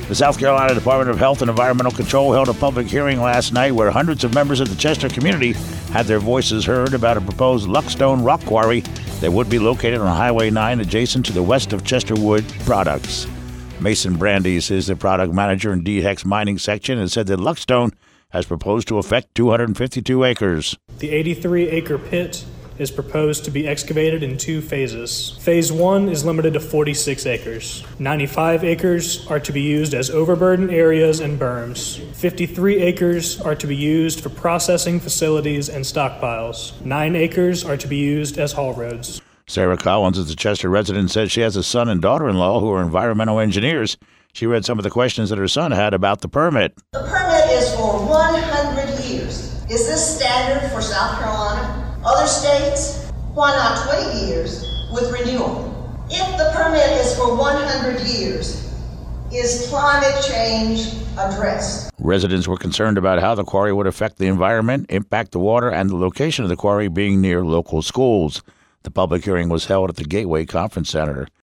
The South Carolina Department of Health and Environmental Control held a public hearing last night where hundreds of members of the Chester community had their voices heard about a proposed Luckstone rock quarry that would be located on Highway 9 adjacent to the West of Chester Wood Products. Mason Brandeis is the product manager in DHEC's mining section and said that Luckstone has proposed to affect 252 acres. The 83-acre pit is proposed to be excavated in 2 phases. Phase 1 is limited to 46 acres. 95 acres are to be used as overburden areas and berms. 53 acres are to be used for processing facilities and stockpiles. 9 acres are to be used as haul roads. Sarah Collins is a Chester resident, says she has a son and daughter-in-law who are environmental engineers. She read some of the questions that her son had about the permit. The permit is for 100 years. Is this standard for South Carolina? Other states? Why not 20 years with renewal? If the permit is for 100 years, is climate change addressed? Residents were concerned about how the quarry would affect the environment, impact the water, and the location of the quarry being near local schools. The public hearing was held at the Gateway Conference Center.